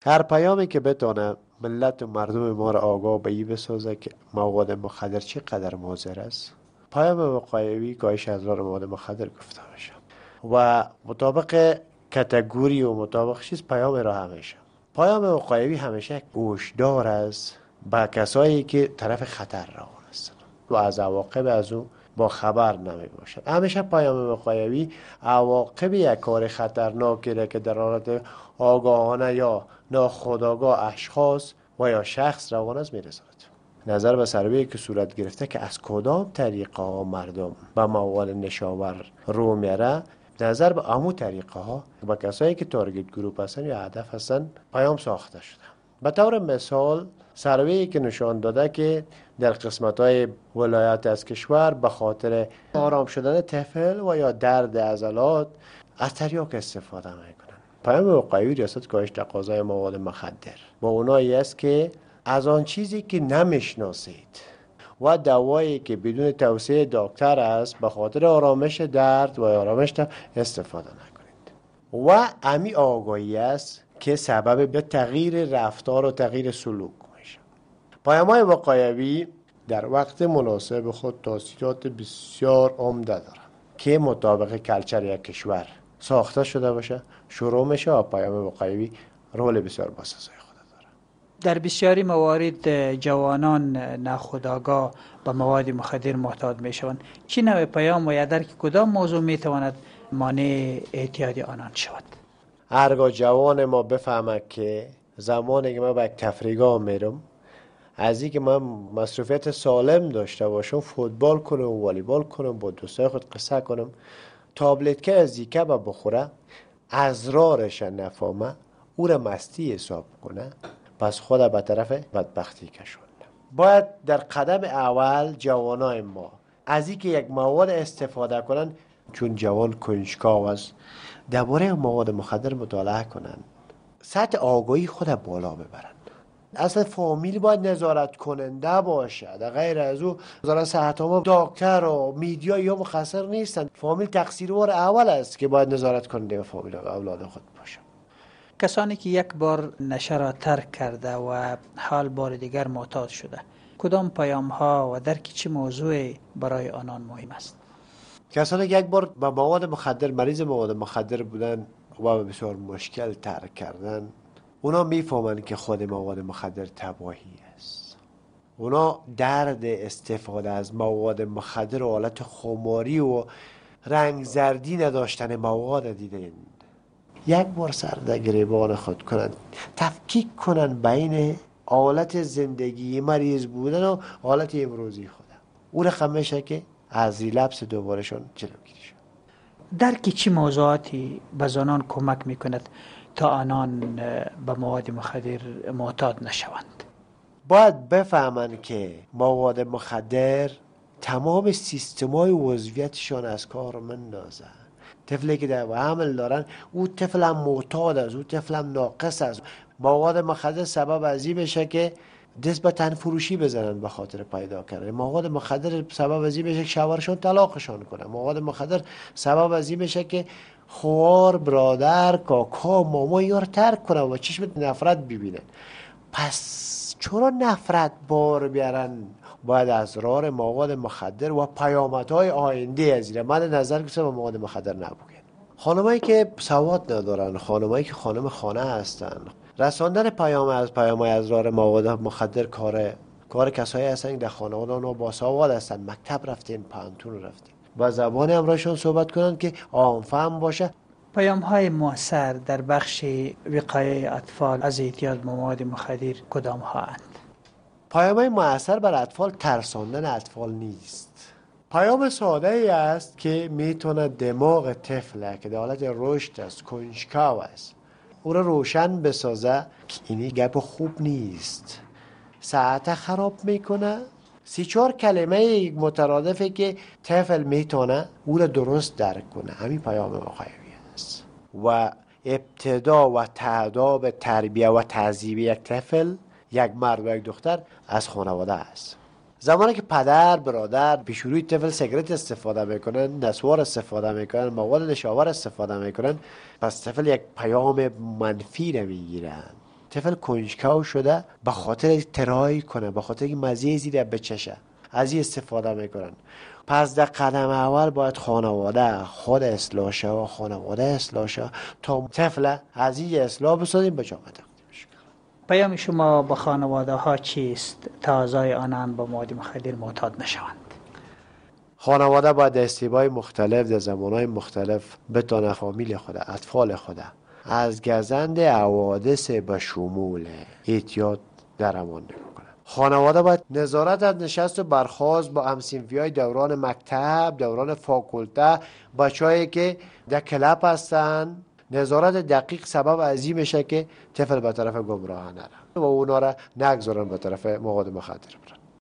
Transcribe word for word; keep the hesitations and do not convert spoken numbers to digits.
هر پیامی که بتونه ملت و مردم ما را آگاه به این بسازه که مواد مخدر چقدر مضر است. پیام وقایوی کاهش اضرار مواد مخدر گفته میشه و مطابق کتگوری و مطابق چیز پیام را همیشه پیام وقایوی همیشه یک هشدار است به کسایی که طرف خطر را هستند و از عواقب از او با خبر نمی باشد. همیشه پیام وقایوی عواقب یک کار خطرناکی را که در حالت آگاهانه یا ناخودآگاه اشخاص و یا شخص روان است میرساند. نظر به سروی که صورت گرفته که از کدام طریقه ها مردم به مواد نشاور رو میره، نظر به امو طریقه ها با کسایی که تارگت گروپ هستن یا هدف هستن پیام ساخته شده. به طور مثال سروی که نشان داده که در قسمت های ولایت از کشور به خاطر آرام شدن طفل و یا درد عضلات از تریاک استفاده میکنن. پیام وقایوی ریاست کاهش تقاضای مواد مخدر با اونایی است که از آن چیزی که نمیشناسید و دوایی که بدون توصیه دکتر است به خاطر آرامش درد و آرامش استفاده نکنید. و امی آگاهی است که سبب به تغییر رفتار و تغییر سلوک میشه. پیام‌های وقایوی در وقت مناسب خود توصیات بسیار عمده دارند که مطابق کلچر یک کشور ساخته شده باشه شروع میشه و پیام وقایوی رول بسیار باسازی خود داره. در بسیاری موارد جوانان ناخودآگاه به مواد مخدر معتاد می شوند. چه نوع پیام و یا درک کدام موضوع می تواند مانع اعتیاد آنان شود؟ هرگاه جوان ما بفهمه که زمانی که ما به یک تفریحگاه میرم از این که من مصروفیت سالم داشته باشم، فوتبال کنم و والیبال کنم، با دوستای خود قصه کنم، تابلت که از دیگه با بخوره ازرارش نفهمه او را مستی حساب کنه، پس خود به طرف بدبختی کشونه. باید در قدم اول جوانای ما از این که یک مواد استفاده کنن، چون جوان کنجکاو است، درباره مواد مخدر مطالعه کنن، سطح آگاهی خود بالا ببرن. اصلا فامیل باید نظارت کننده باشه، در غیر از او وزارت صحت عامه، دکتر و میدیا یا مقصر نیستن. فامیل تقصیروار اول است که باید نظارت کننده فامیل و اولاد خود باشه. کسانی که یک بار نشه را ترک کرده و حال بار دیگر معتاد شده، کدام پیام ها و درک چه موضوعی برای آنان مهم است؟ کسانی که یک بار با مواد مخدر مریض مواد مخدر بودن و بسیار مشکل ترک کردن، اونا میفهمن که خود مواد مخدر تباهی است. اونا درد استفاده از مواد مخدر و حالت خماری و رنگ زردی نداشتن مواد دیدن. یک بار سر در گریبان خود کنن، تفکیک کنن بین حالت زندگی مریض بودن و حالت امروزی خود. اون رقم میشه که از ریلپس دوبارشون جلوگیری شد. درک چه موضوعاتی به زنان کمک میکند تا آنان به مواد مخدر معتاد نشوند؟ باید بفهمن که مواد مخدر تمام سیستمای وضعیتشان از کار مندازه. طفلی که در حمل دارن، او طفل هم معتاد است، او طفل هم ناقص است. مواد مخدر سبب از این بشه که دست به تن فروشی بزنن به خاطر پیدا کردن. مواد مخدر سبب از این بشه که شوهرشون طلاقشان کنن. مواد مخدر سبب از این بشه که خوار، برادر، کاکا، ماما یار ترک کنن و چشم نفرت ببینن. پس چرا نفرت بار بیارن؟ باید از راه مواد مخدر و پیامدهای آینده از این مد نظر که به مواد مخدر نبوگن. خانمایی که سواد ندارن، خانمایی که خانم خانه هستن، رساندن پیام از پیام‌های از راه مواد مخدر کار کار کسایی هستن که در خانواده اونا با سواد هستن، مکتب رفتین، پانتون رفتین، با زبان همراهشون صحبت کنن که عام فهم باشه. پیام های مؤثر در بخش وقایه اطفال از اعتیاد به مواد مخدر کدام ها اند؟ پیام های مؤثر بر اطفال ترساندن اطفال نیست. پیام ساده ای است که میتونه دماغ طفل که در حالت رشد است، کنجکاو است، او را روشن بسازه که اینی گپ خوب نیست، ساعت خراب میکنه. سی چهار کلمه مترادفه که طفل میتونه او را درست درک کنه. همین پیام وقایوی است و ابتدا و تعداب تربیه و تعذیب یک طفل، یک مرد و یک دختر از خانواده است. زمانی که پدر، برادر پیش روی طفل سیگرت استفاده میکنن، نسوار استفاده میکنن، مواد نشاور استفاده میکنن، پس طفل یک پیام منفی رو میگیرن. طفل کنجکاو شده به خاطر ترای کنه، به خاطر مزه زیر بچشه، از این استفاده میکنن. پس در قدم اول باید خانواده خود اصلاح شه و خانواده اصلاح شه تا طفل از این اصلاح بسازیم به جامعه تقدیم شه. پیام شما به خانواده ها چیست تا اعضای آنان به مواد مخدر معتاد نشوند؟ خانواده باید در استیبای مختلف در زمانهای مختلف بتونه فامیل خود، اطفال خود از گزند حوادث به شمول اعتیاد در امان نگاه کنه. خانواده باید نظارت از نشست و برخاست با هم‌صنفی‌های دوران مکتب، دوران فاکولته، بچه‌هایی که در کلاب هستن، نظارت دقیق سبب از این میشه که طفل به طرف گمراه نره و اونا را نگذارن به طرف مواد مخدر برن.